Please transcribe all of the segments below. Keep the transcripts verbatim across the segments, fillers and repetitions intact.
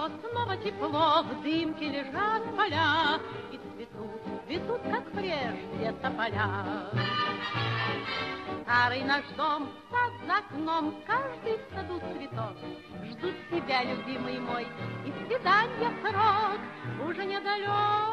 хорошо, снова тепло, в дымке лежат поля, и цветут, цветут, как прежде, тополя. Старый наш дом, сад за окном, каждый в саду цветок. Ждут тебя, любимый мой, и свидания срок уже недалек.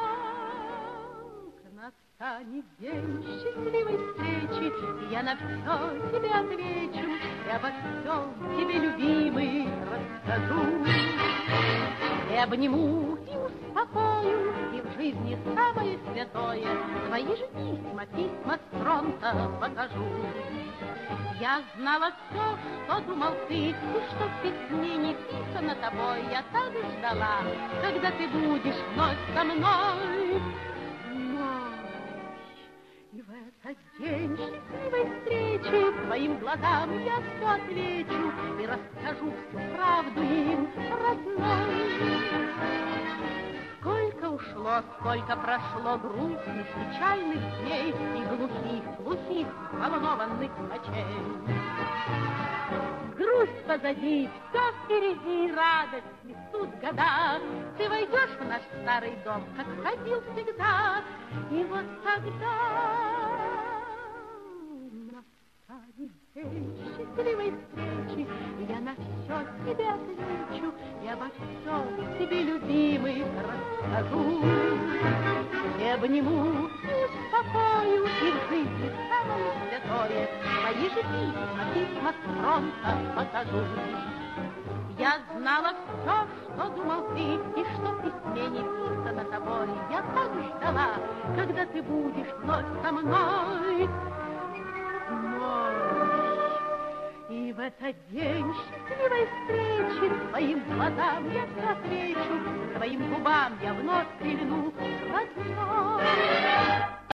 Настанет день счастливой встречи, и я на все тебе отвечу, и обо всем тебе, любимый, расскажу. И обниму, и успокою, и в жизни самое святое твои же письма, письма с фронта покажу. Я знала все, что думал ты, и что в письме не писано тобой. Я так ждала, когда ты будешь вновь со мной. И в этот день счастливой встречи твоим глазам я все отвечу и расскажу всю правду им, родной. Сколько ушло, сколько прошло грустных, печальных дней и глухих, глухих, волнованных ночей. Грусть позади, все впереди, радость несут года. Ты войдешь в наш старый дом, как входил всегда, и вот тогда настанет день счастливой встречи, и я на все тебе отвечу, и обо всем тебе, любимый, расскажу. И обниму, и успокою, и в жизни самое святое твои же письма, письма с фронта покажу. Я знала все, что думал ты, и что в письме не писано тобой. Я так ждала, когда ты будешь вновь со мной. И в этот день счастливой встречи твоим глазам я все отвечу, твоим губам я вновь прильну, родной.